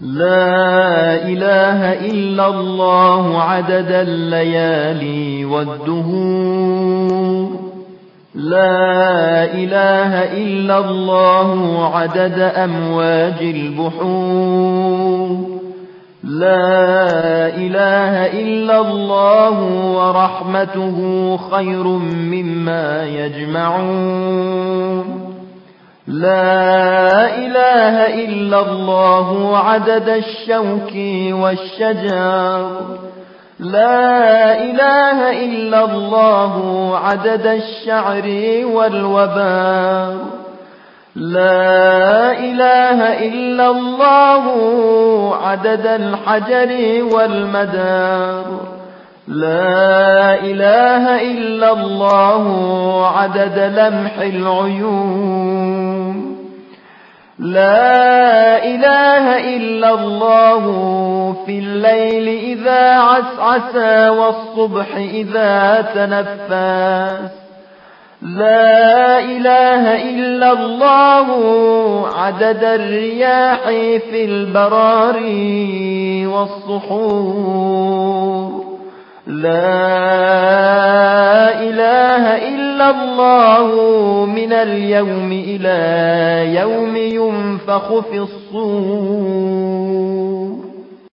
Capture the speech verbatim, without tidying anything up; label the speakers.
Speaker 1: لا إله إلا الله عدد الليالي والدهور، لا إله إلا الله عدد أمواج البحور، لا إله إلا الله ورحمته خير مما يجمعون، لا إله إلا الله عدد الشوك والشجر، لا إله إلا الله عدد الشعر والوبر، لا إله إلا الله عدد الحجر والمدر، لا إله إلا الله عدد لمح العيون، لا إله إلا الله في الليل إذا عسعس والصبح إذا تنفس، لا إله إلا الله عدد الرياح في البراري والصخور، لا إله إلا الله من اليوم إلى يوم ينفخ في الصور.